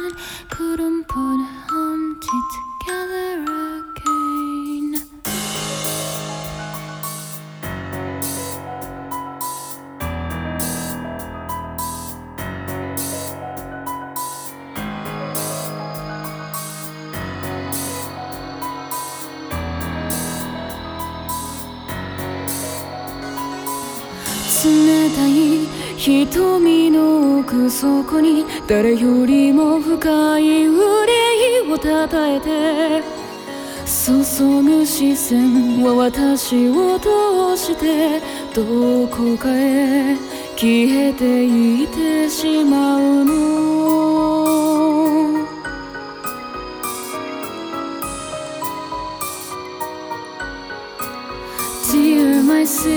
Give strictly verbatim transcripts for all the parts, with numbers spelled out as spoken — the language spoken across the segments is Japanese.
and couldn't put Humpty together again. 冷たい瞳の奥底に誰よりも深い憂いをたたえて注ぐ視線は私を通してどこかへ消えていってしまうの。 Dear my sis,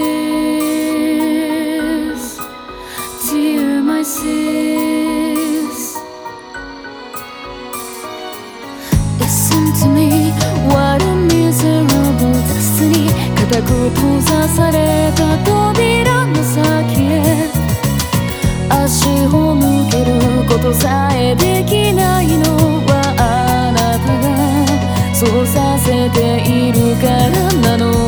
dear my sis, listen to me, what a miserable destiny. 固く閉ざされた扉の先へ足を向けることさえできないのはあなたがそうさせているからなの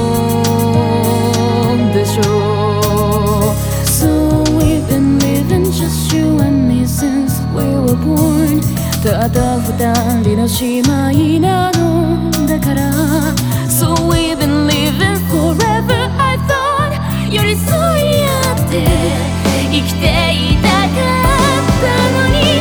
でしょう。 So we've been living just you and me since we were born. ただ二人の姉妹なのだから So we've been living forever. I thought 寄り添い合って生きていたかったのに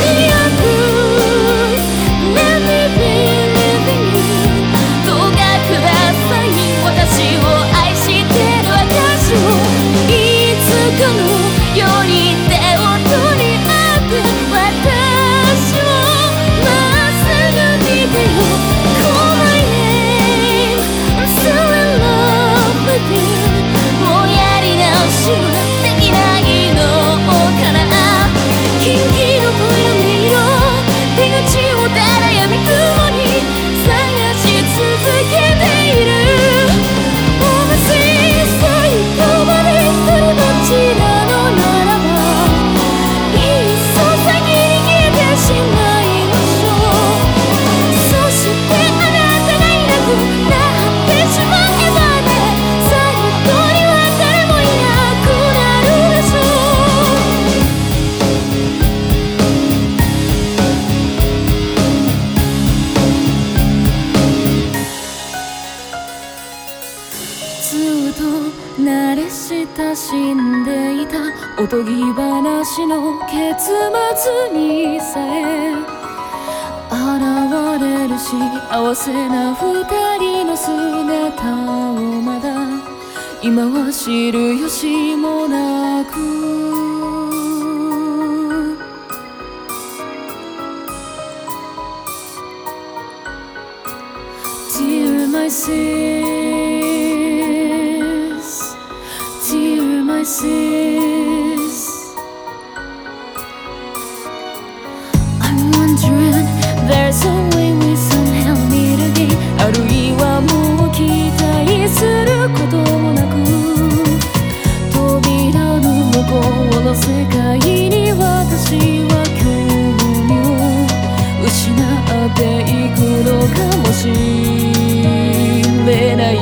Let me be living you. どうかください私を愛してる証をいつかのように手を取り合って私をまっすぐ見てよ Call my name. I'm still in love with you. もうやり直しはできないのかな。キンキの声の音色出口をただ闇雲に探し続けている。ずっと慣れ親しんでいたおとぎ話の結末にさえ現れる幸せな二人の姿をまだ今は知る由もなく Dear my sis, dear my sis, I'm wondering there's a way we somehow meet again. あるいはもう期待することもなく扉の向こうの世界に私は興味を失っていくのかもしれない。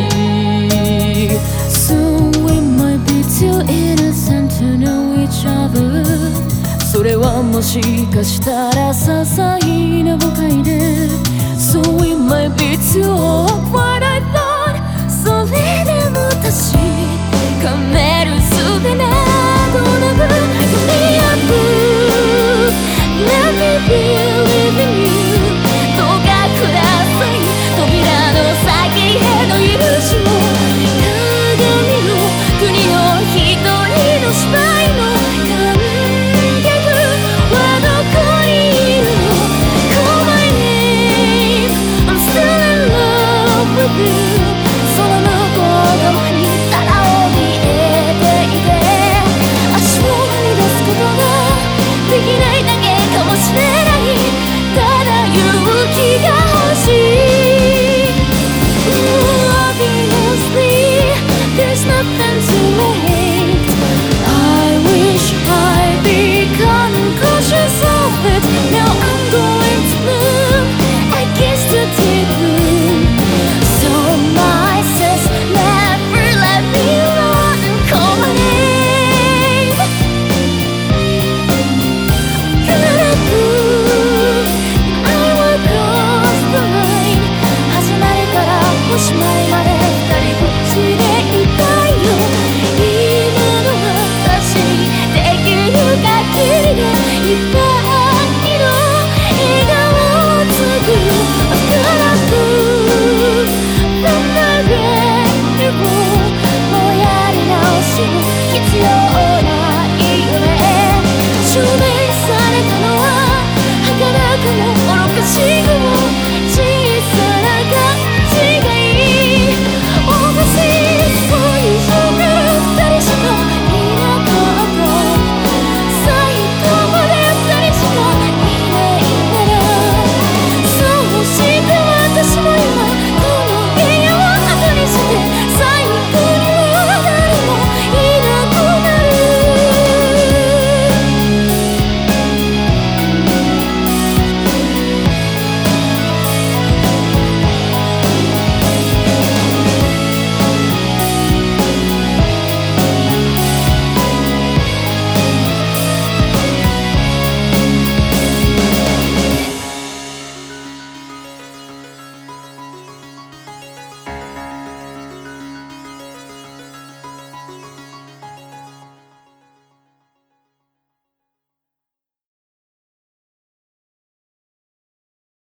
So we might be too innocent to know each other. それはもしかしたら些細な誤解で So we might be too awkward. I thought それでも確かめる術などなく Let me be